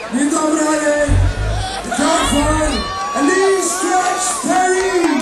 Dzień dobry, mikrofon, Lee Stretch Perry.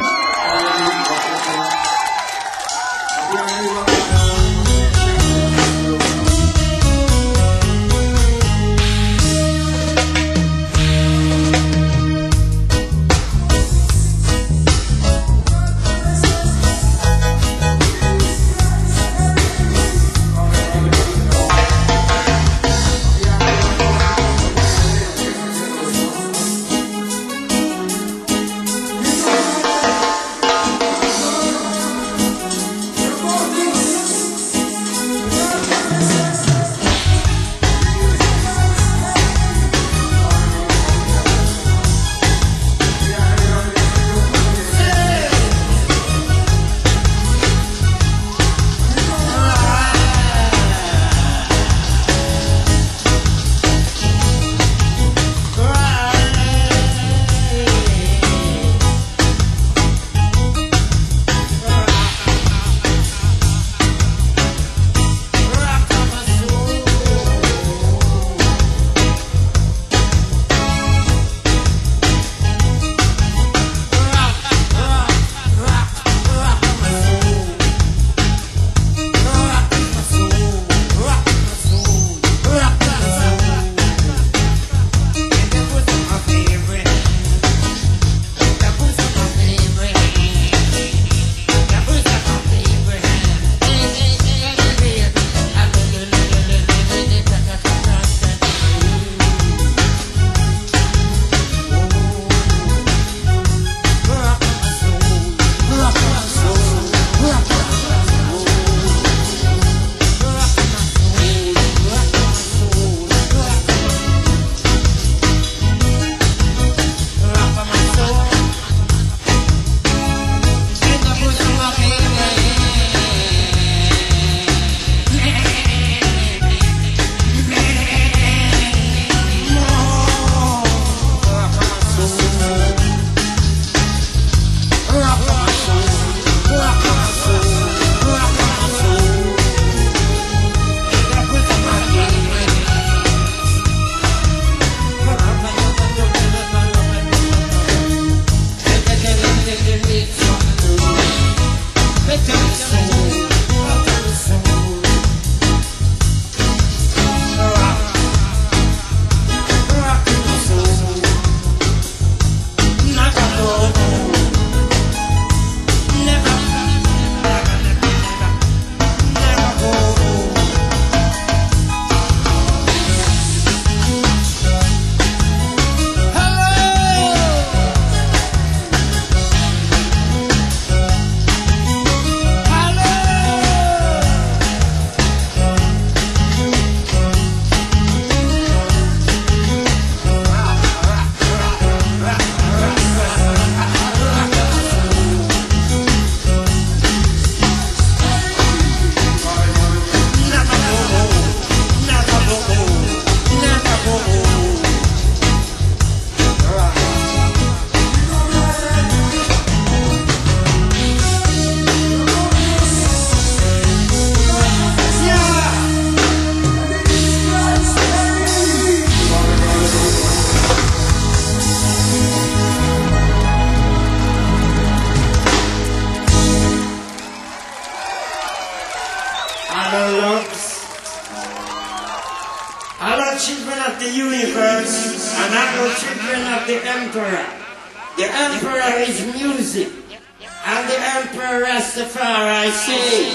Hello, children of the universe, and hello, children of the emperor. The emperor is music, and the emperor Rastafari sing.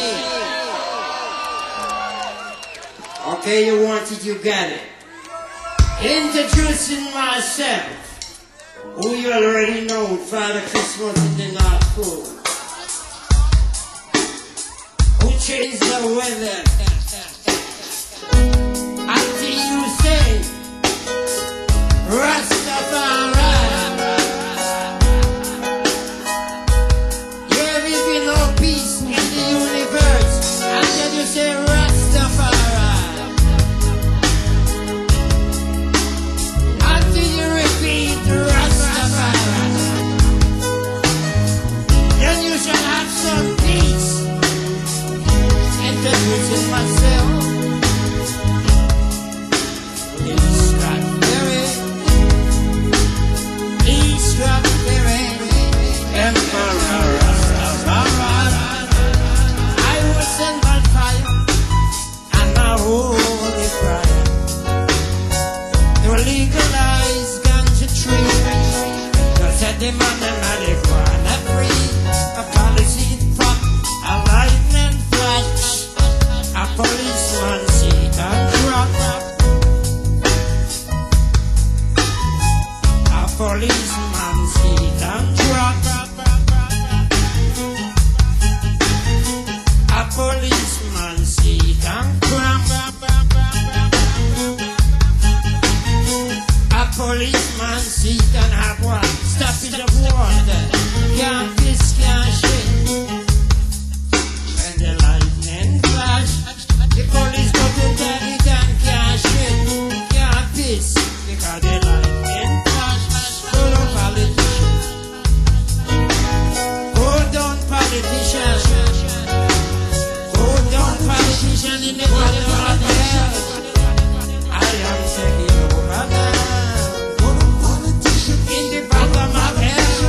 Okay, you want it, you got it. Introducing myself, who you already know, Father Christmas in the North Pole, who changed the weather. Until you say Rastafari, there will be no peace in the universe until you say Rastafari. Until you repeat Rastafari, then you shall have some peace. Introducing myself. the man and the corner free. A policy fuck, a lightning flash, a policeman seat and drop. A policeman seat and drop. A policeman seat and drop. A policeman seat and have one. Stop in the water. Can't piss, can't shit. When the lightning flash, the police go to daddy can't shit. Can't piss because the lightning flash. Hold on politicians. Hold on politicians. Hold on politicians in the bottom of the hell. I am taking over now. In the bottom of hell.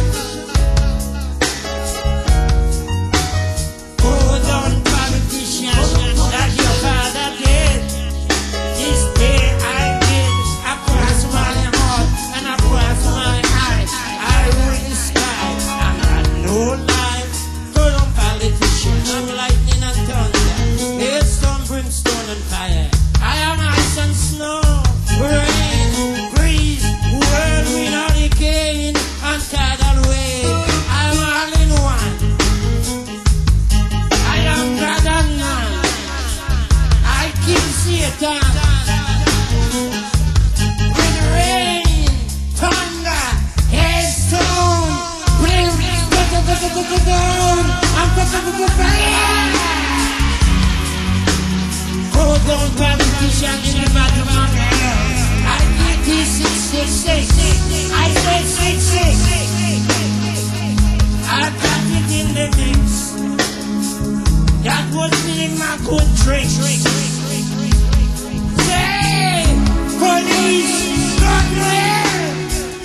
Hold on politicians. That your father did. This day I did. I cross my heart and I cross my eyes. I rule the sky. I'm not no life. Hold on politicians. I'm lightning and thunder. Hailstone, brimstone and fire. I am ice and snow. Rain, breeze, whirlwind, hurricane, and tidal wave. I'm all in one. I am God and none. I kill Satan. With rain, thunder, hailstone, brimstone, and fire. Hold on, politician in the bottom of hell. I did this 666. I said 66. I got it in the mix. That was being my good trick. Say, police, go to hell.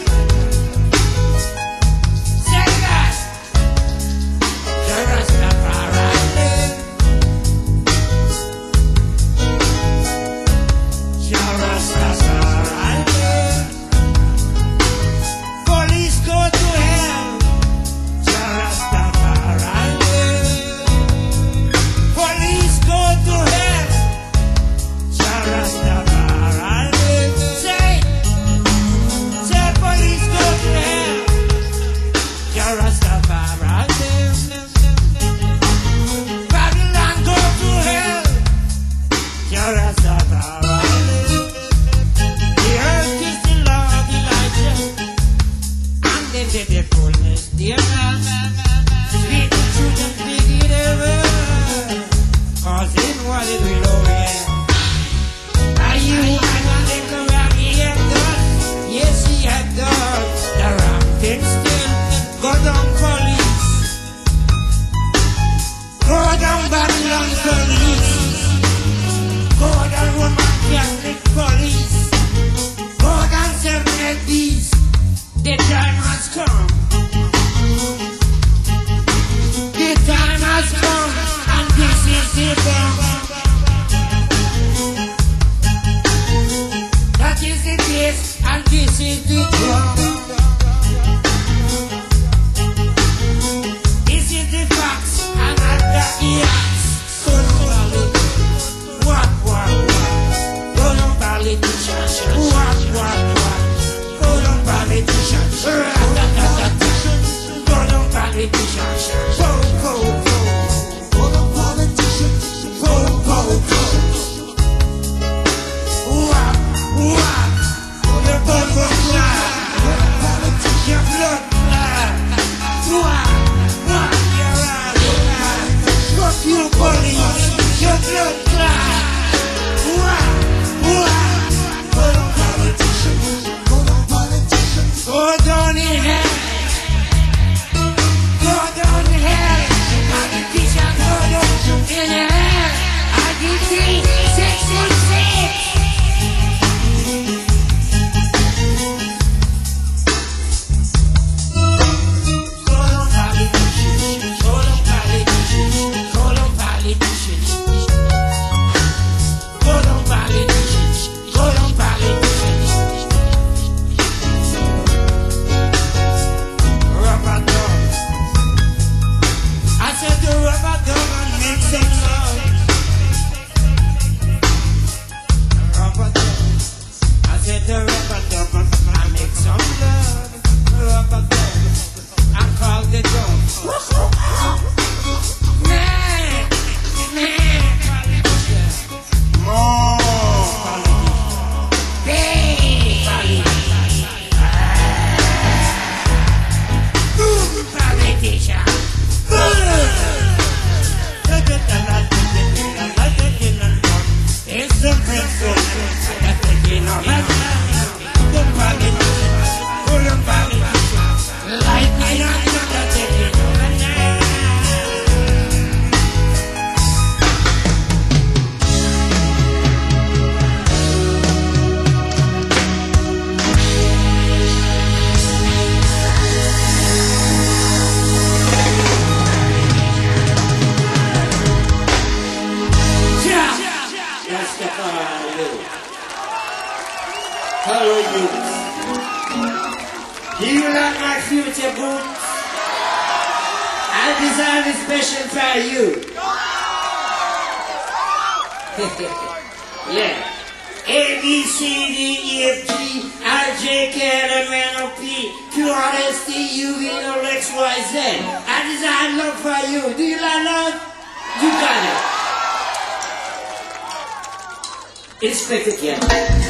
Say that. The Rastafari. Police go to hell. Police go to hell. Say police go to hell. Babylon go to hell. The earth is the Lord Elijah, and then the fullness thereof. Speak the truth and speak it ever, cause in what it will overhead. Are you and the corrupt he had done? Yes, he had done. The wrong thing still. Go down police. Go down Babylon police. Go down Roman Catholic police. Go down Seven Bees. The time has come. The time has come. And this is the bomb. That is the case. And this is the drum. This is the facts. And not the ears. So what? Hold on politicians. What? Hold on politicians. Hold on politicians. Hold on politicians. What? Your blood will fly. Your blood fly. What? Your eyes. Fuck you, police. Your blood fly. Hold on politicians. Go down in hell. Go down in hell. Hello, you. Do you like my future boots? I designed it special for you. Yeah. A, B, C, D, E, F, G, I, J, K, L, M, N, O, P, Q, R, S, T, U, V, W, X, Y, Z. I designed love for you. Do you like love? You got it. Inspector Gadget.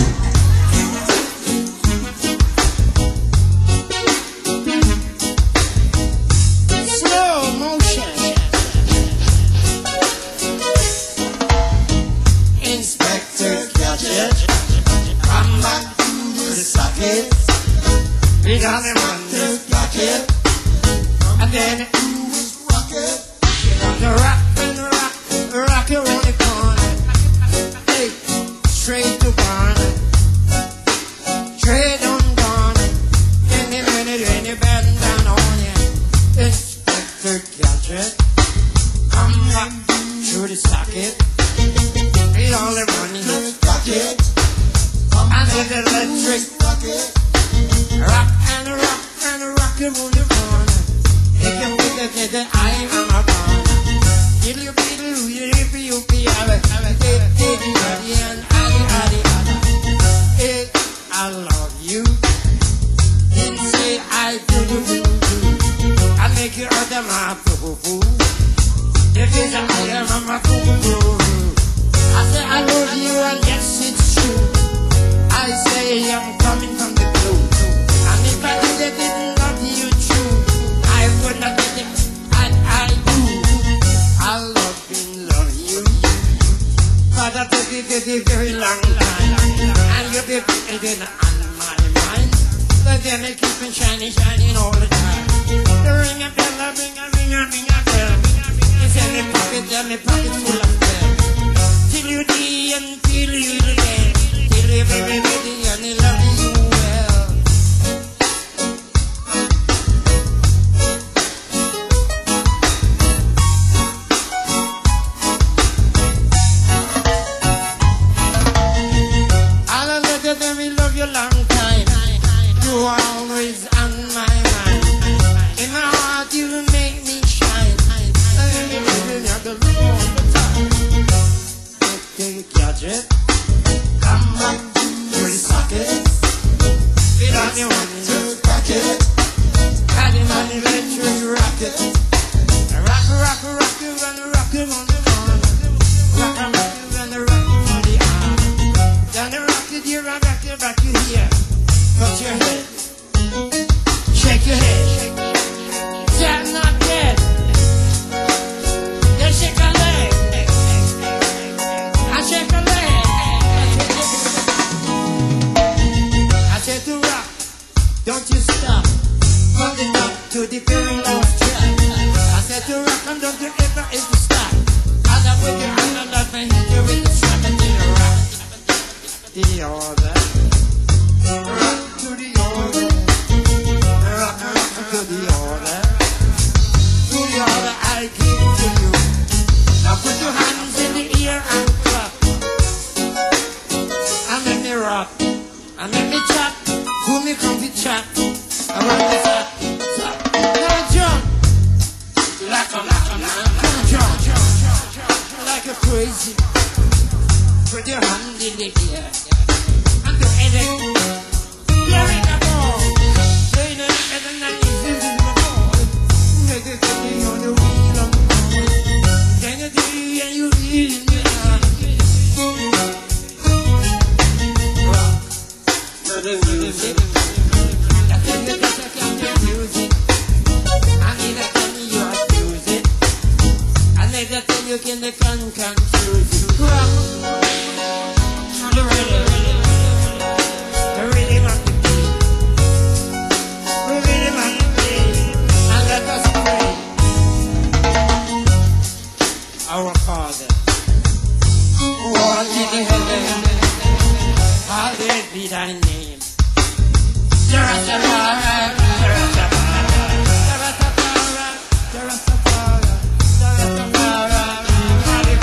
We got him on the bucket, and then it was rocket. The rock and the rock around the corner. Hey, straight to corner, straight on corner. Any minute when you bend down on you, Inspector Gadget, come back through the socket. We all the money in the bucket, and then the electric bucket. Rock and rock and rock around the corner. If you put the eye on my corner, till you be the yippee yippee, have it, and addy. Hey, I love you. Then say I do. I make you out of my poo-poo. If it's a iron on my poo-poo. I say I love you and yes it's true. I say I'm coming from the blue. If I didn't love you true, I would not get it, and I do. I love you for a very long time, and you'll be been on my mind. But then they keep on shining all the time. The ring a bell, ring a bell. It's in the pocket full of bell. Till you die and till you again, till you baby and I love you well. Long time, you are always on my mind. In my heart, you make me shine. Take a gadget, come back to the socket. Fit on your one in the pocket, adding on the electric rocket. Rock you and rock you on the corner. Rock you and rock you on the arm. Down the rocket, you rock you here. Touch your head, shake your head. Say I'm not dead. Then shake a leg. I shake a leg. I said to rock, don't you stop. From the top to the very last track. I said to rock and don't you ever stop. As I put your hand on that and hit you with the strap and then rock. Did you all that? Rock to the order, rock to the order, I give to you. Now put your hands in the air and clap, and let me rock, and let me chat, who me come to chat, I want to chat. Now jump, like a jump, like a crazy, put your hand in the air, and do anything. You can confuse you. Rock, the rhythm of the beat, the rhythm of the beat, and let us pray. Our Father, who art in heaven, hallowed be thy name.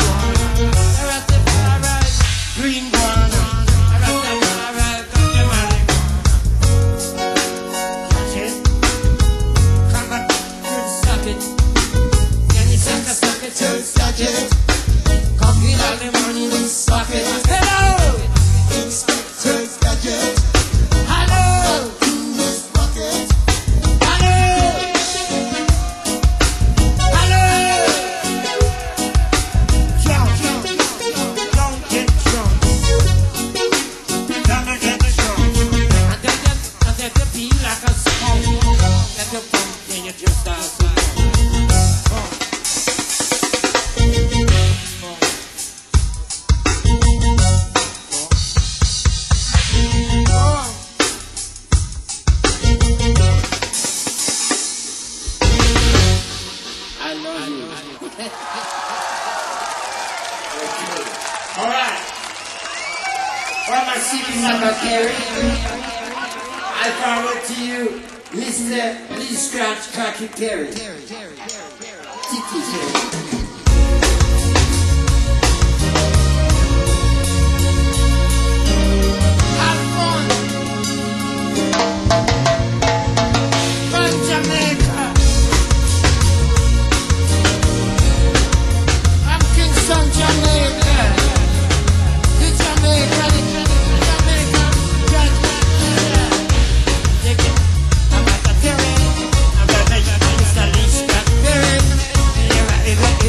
Green one, Alright. From a city number Kerry, I forward to you Mr. Lee Scratch Cocky Perry. Tiki Perry. It's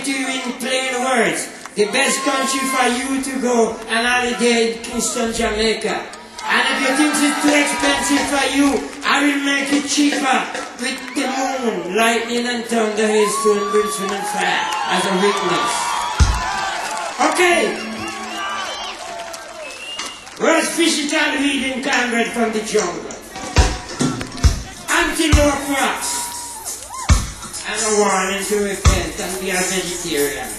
to you in plain words. The best country for you to go and holiday in Kingston, Jamaica. And if you think it's too expensive for you, I will make it cheaper with the moon, lightning and thunder, hailstone, brimstone and fire as a witness. Okay. Where's Fishy Town weed in Conrad from the jungle? Antelope rocks. And a warning to repent and be a vegetarian.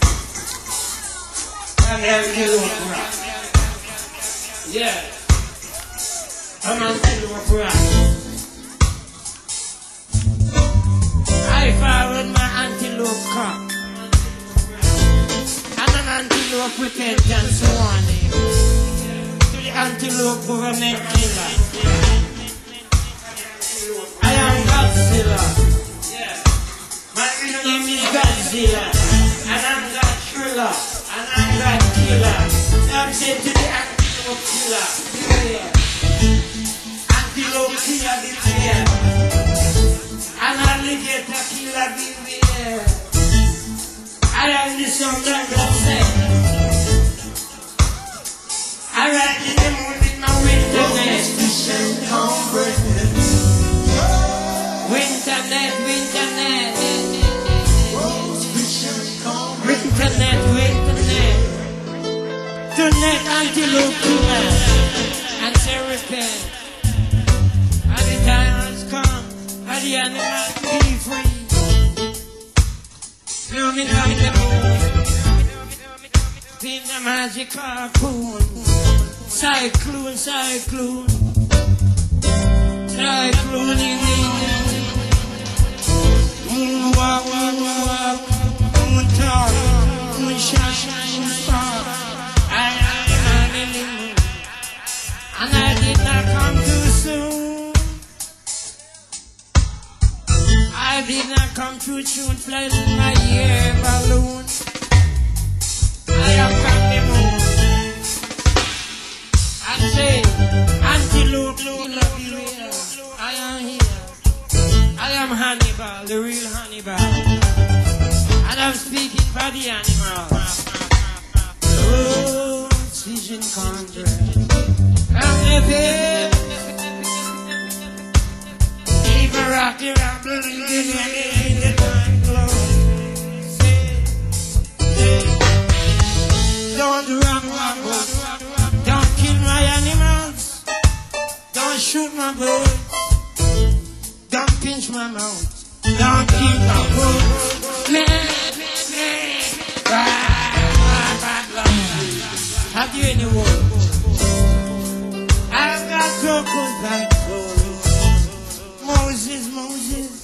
And antelope rocks. Yeah. Come on, antelope rocks. I followed my antelope cock. And an antelope repentance warning to the antelope government killer. I am Godzilla. My real name is Godzilla. And I'm God Thriller. And I'm God Killer. I'm sent to the antelope killer. Beware. Antelope killer, beware. An alligator killer, beware. I am the son that God said. I ride in the moon with my winter net. Winter net, winter net. Winter net, winter net. Tonight antelope killer and say repent. And the time has come and the animals be free. Blooming like the moon. Feel the magic harpoon. Cyclone, cyclone. Cyclone, moon walk, moon walk. Moon talk, moon shine, moon spark. I am in the moon. And I did not come too soon. I did not come too soon, flying in my air balloon. I am from the moon. I say, antelope, beware. I am here. I am Hannibal, the real Hannibal. And I'm speaking for the animals. Oh, Vision Congress. I'm living. Even rocky, I'm believing in the time close. Don't run, don't kill my animals. Don't shoot my birds. Don't pinch my mouth. Don't kill my birds. Have you any word? I've got crocos like Moses, Moses.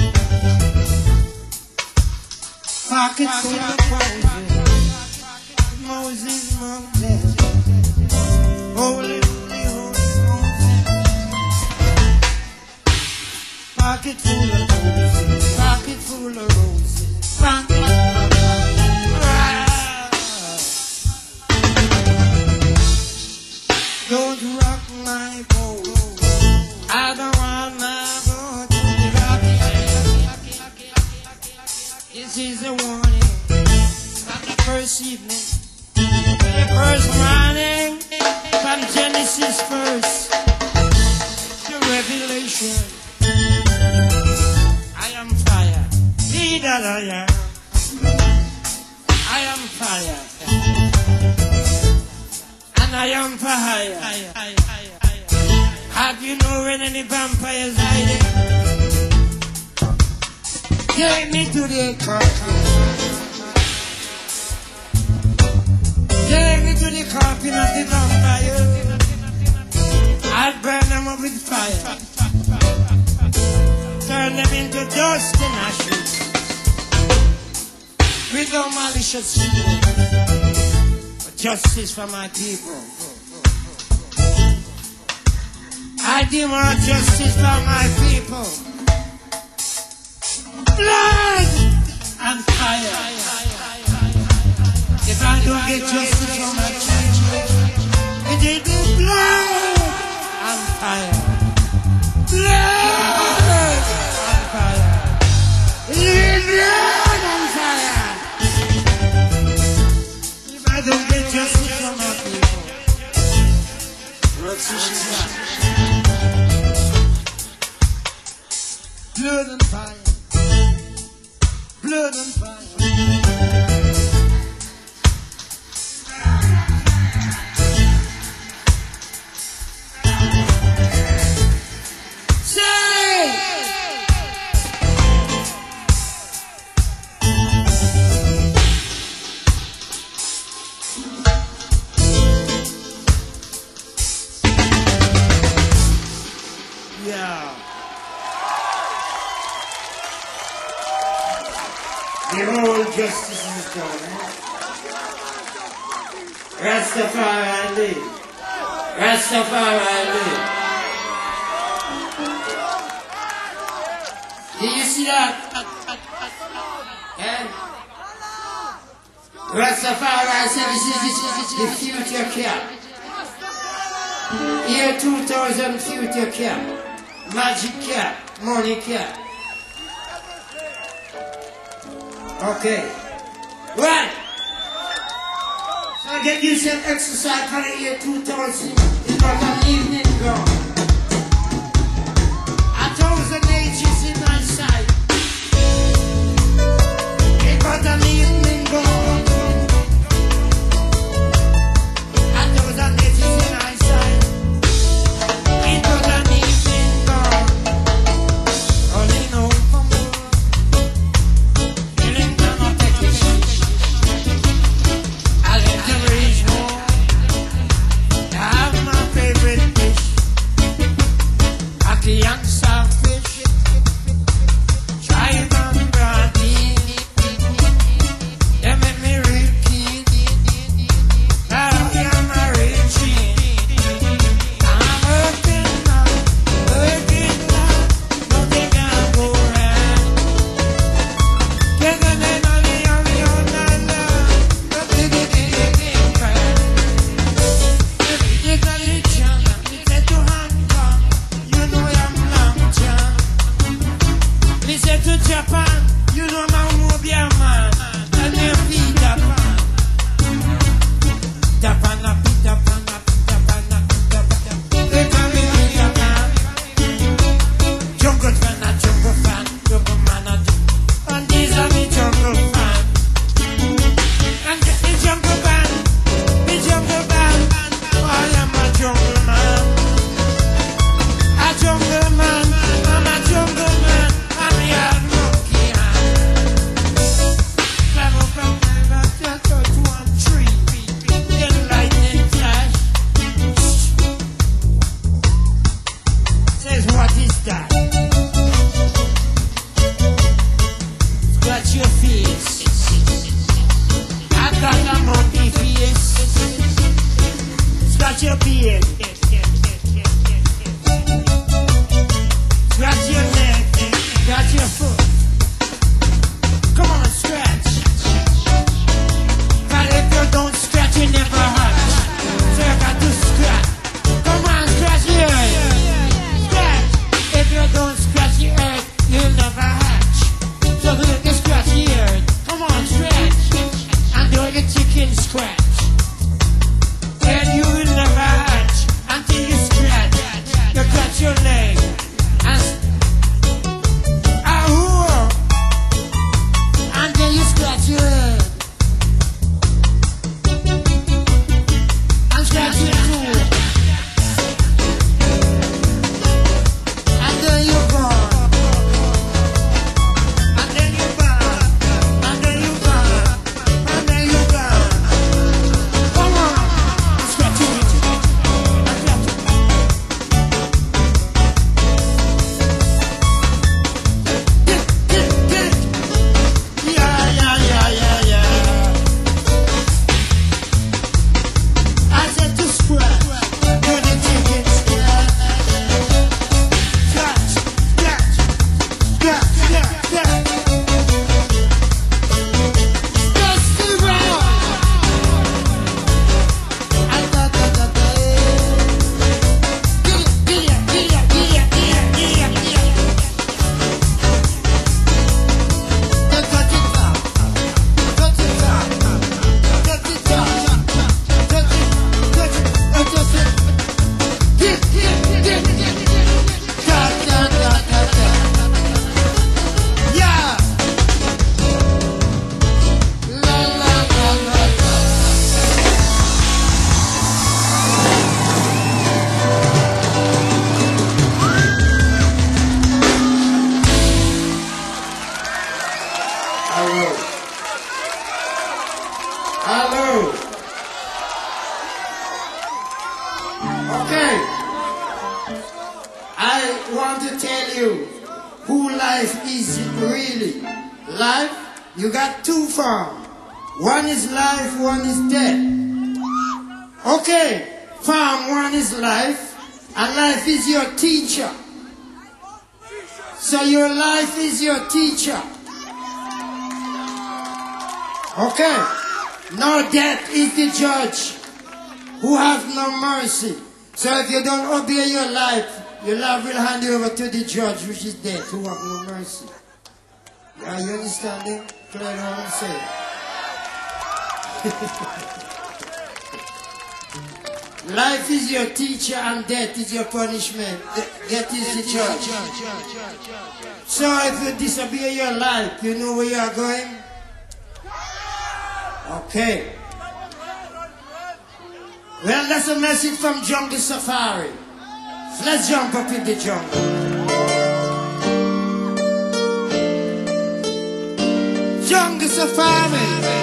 Pocket full of Moses. Moses, Moses. Holy, holy, holy Moses. Pocket full of roses. Pocket full of roses. Pocket full of roses. Don't rock my boat. I don't want my boat to be rocky. This is a warning from the first evening, the first morning, from Genesis 1st to Revelation. I am fire. See that I am. I am fire. I am fire. Have you know when any vampires hiding? Take me to the coffin. Take me to the coffin of the vampire. I'll burn them up with fire. Turn them into dust and ashes. With no malicious feeling. Justice for my people. I demand justice for my people. Blood and fire. If I don't get justice for my children, it will be blood and fire. Blood and fire. It will be blood and fire. Blood and fire. Blood and fire. Yeah. The whole justice is done. Rastafari live. Rastafari live. Did you see that? Yeah? Rastafari said this is the future cap. Year 2000 future cap. Magic cap. Money cap. Okay. Right. So I get you some exercise for the year 2000. It's not an evening gone. 1,000 ages in my sight. It's not an evening gone. 1,000 ages in my sight. It's not an evening gone. Only know from young selfish, try on brandy. They make me real keen. Now I'm a real cheat. I'm working now, nothing can go wrong. Getting in on the own, nothing can go wrong. Every day got a chance, we get to Hong Kong. You know I'm long time. Me say to Japan, you know my mobile man. Tell me feed Japan. Japan, Japan, Japan, Japan. They call me Japan. Jungle fan, jungle fan, jungle man. And these are me jungle fan. And the jungle band, me jungle band. I am a jungle man. A jungle man, I'm a jungle man, I'm a young monkey hand. Travel from river to one tree, then lightning flash. Says what is that? Scratch your face. I got a monkey face. Scratch your beard. Scratch your leg, scratch your foot. Come on, scratch. But if you don't scratch, you never hatch. So you got to scratch. Come on, scratch your earth. Scratch. If you don't scratch your earth, you'll never hatch. So you can scratch your earth. Come on, scratch. And do your chicken scratch. And you will never hatch until you scratch. You scratch your leg. And Okay. I want to tell you who life is really. Life, you got two forms. One is life, one is death. Okay, form one is life, and life is your teacher. So your life is your teacher. Okay, now death is the judge who has no mercy. So if you don't obey your life will hand you over to the judge, which is death, who have no mercy. Are you understanding? Clear what I'm saying? Life is your teacher and death is your punishment. Death is the judge. So if you disobey your life, you know where you are going? Okay. Well, that's a message from Jungle Safari. So let's jump up in the jungle. Jungle Safari.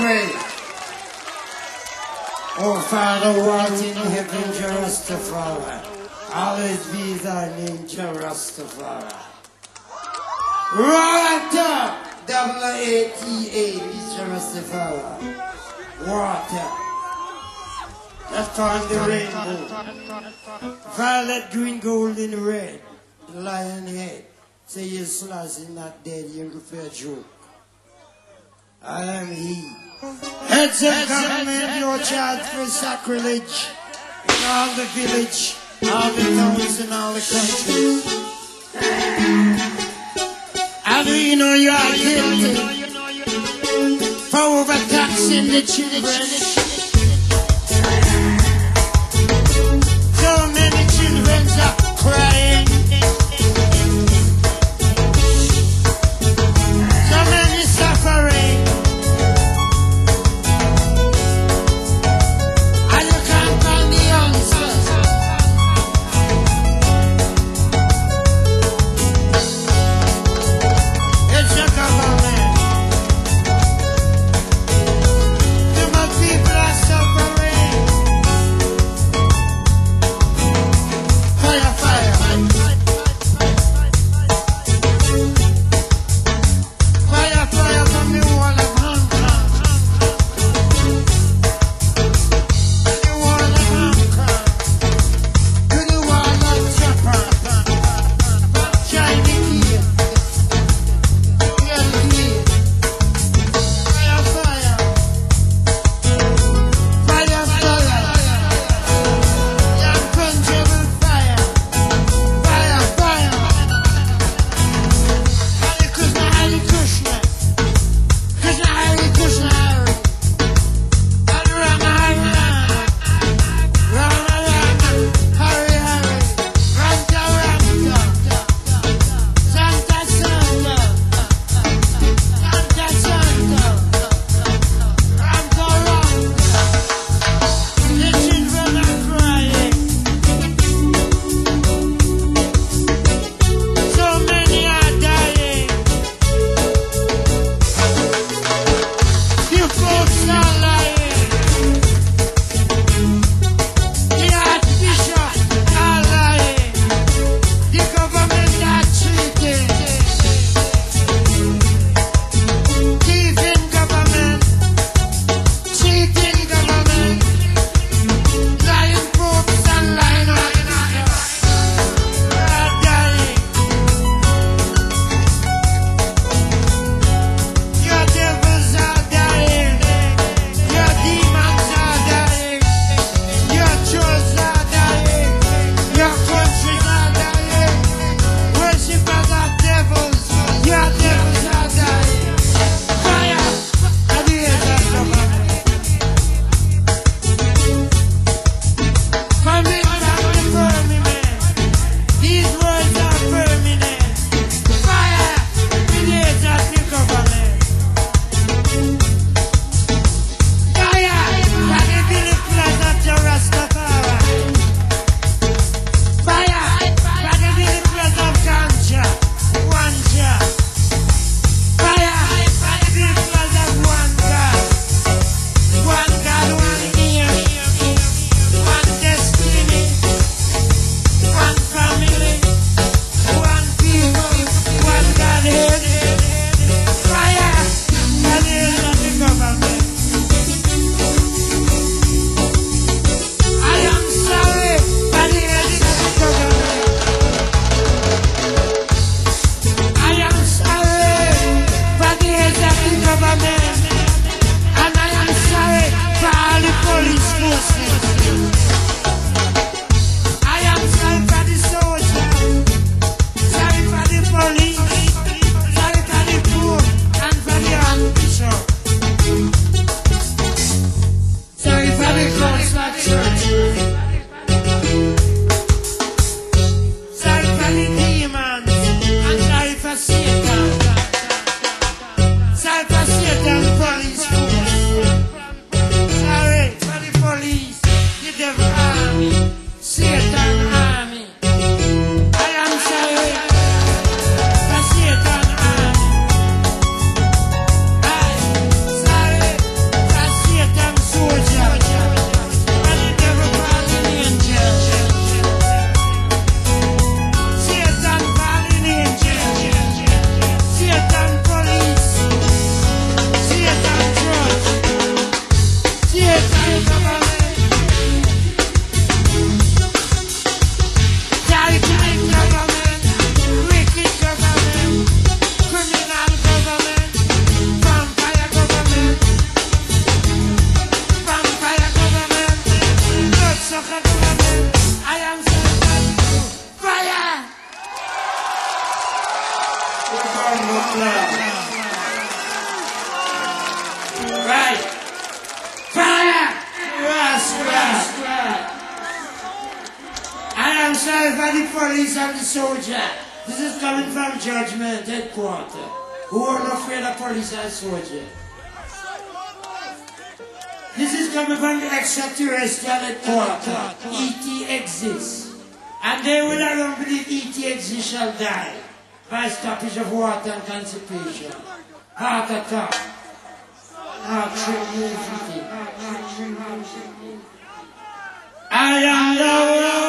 pray. Oh, Father, who art in heaven, Rastafari. Always be thy name, Rastafari. Water, W-A-T-A, Mr. Rastafari. Water. That's called the rainbow. Violet, green, gold, and red. The lion head. Say your slash is not dead, you prefer joke. I am he. Heads of government, no charge for sacrilege. In all the village, all the towns, and all the countries. How do you know you are guilty for overtaxing the children? So many children are crying. So many suffering. And you can't find the answers. It's your government. My people are Right. Fire! Rascal! I am sorry for the police and the soldier. This is coming from Judgment Headquarters. Who are not afraid of police and soldier. This is coming from the extraterrestrial headquarters. E.T. exists. And they will not believe E.T. exists shall die by stoppage of water and constipation. Heart attack. Heart trick. I am the